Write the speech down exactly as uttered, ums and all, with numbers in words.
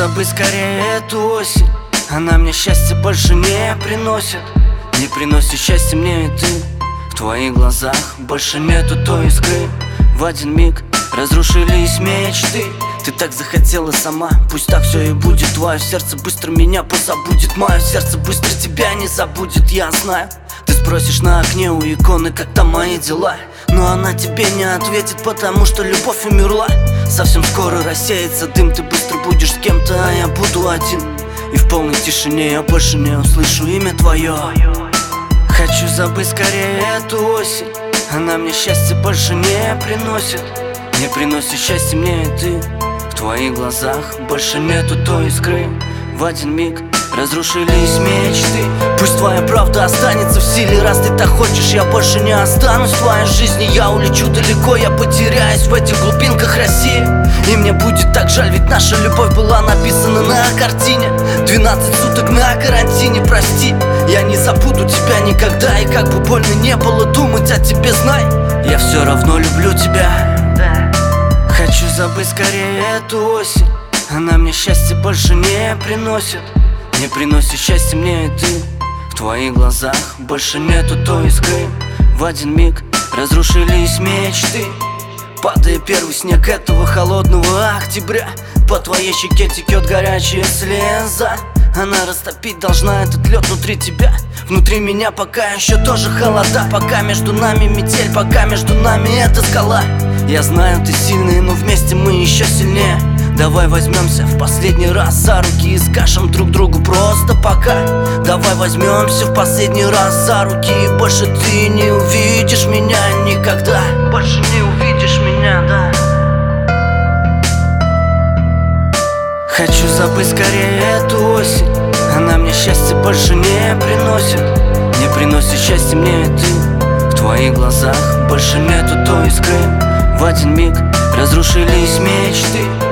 забыть скорее эту осень. Она мне счастья больше не приносит. Не приносит счастья мне и ты. В твоих глазах больше нету той искры. В один миг разрушились мечты. Ты так захотела сама, пусть так все и будет. Твое сердце быстро меня позабудет. Мое сердце быстро тебя не забудет, я знаю. Ты спросишь на окне у иконы, как там мои дела, но она тебе не ответит, потому что любовь умерла. Совсем скоро рассеется дым, ты быстро будешь с кем-то, а я буду один. И в полной тишине я больше не услышу имя твое. Хочу забыть скорее эту осень. Она мне счастья больше не приносит. Не приносит счастья мне и ты. В твоих глазах больше нету той искры. В один миг разрушились мечты. Пусть твоя правда останется в силе. Раз ты так хочешь, я больше не останусь в твоей жизни. Я улечу далеко, я потеряюсь в этих глубинках России. И мне будет так жаль, ведь наша любовь была написана на картине. Двенадцать суток на карантине, прости. Я не забуду тебя никогда. И как бы больно не было думать о тебе, знай, я все равно люблю тебя. Хочу забыть скорее эту осень. Она мне счастья больше не приносит. Не приносит счастья мне и ты. В твоих глазах больше нету той искры. В один миг разрушились мечты. Падает первый снег этого холодного октября. По твоей щеке текет горячая слеза. Она растопить должна этот лед внутри тебя. Внутри меня пока еще тоже холода. Пока между нами метель, пока между нами эта скала. Я знаю, ты сильный, но вместе мы еще сильнее. Давай возьмемся в последний раз за руки и скажем друг другу просто пока. Давай возьмемся в последний раз за руки, и больше ты не увидишь меня никогда. Больше не увидишь меня, да. Хочу забыть скорее эту осень. Она мне счастья больше не приносит. Не приносит счастья мне и ты. В твоих глазах больше нету той искры. В один миг разрушились мечты.